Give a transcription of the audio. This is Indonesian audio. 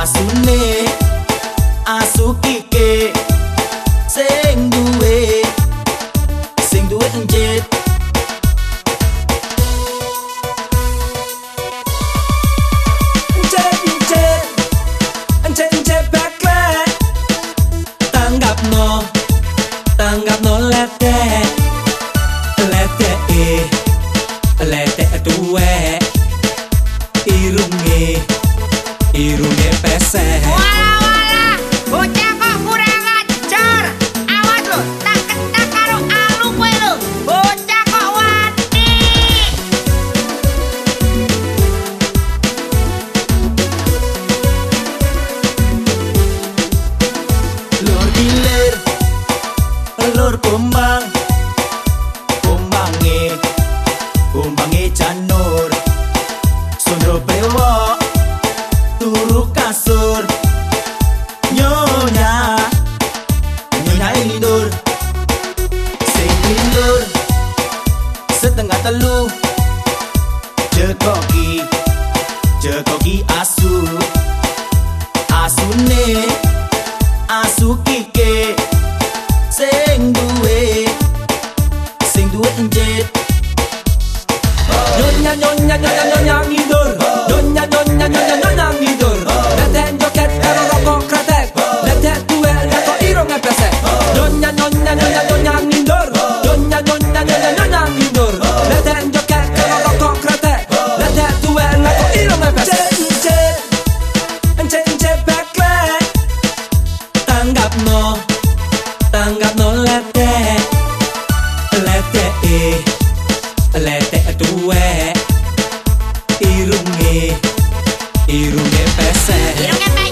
asune asu kike sing duwe enjet. Enjet baklek tanggapno letek tuwek irunge pesek. Walah, bocah kok kurang ajar. Awas lo, tak ketak karo alu kowe lo. Bocah kok wani. Lur gilir, lur kumbang, kumbange janur, sundro bewok, turu kasur, nyonya lindur, sing lindur, setengah telu, jekoki asune asu kike sing duwe enjet. Nyonya ngidur, nyonya ngidur. Letek joget karo rokok kretek, letek duwe karo irunge pesek. Nyonya ngidur, nyonya ngidur. Letek joget karo rokok kretek, letek duwe karo irunge pesek. Enjet baklek tanggapno letek tuwek irunge pesek.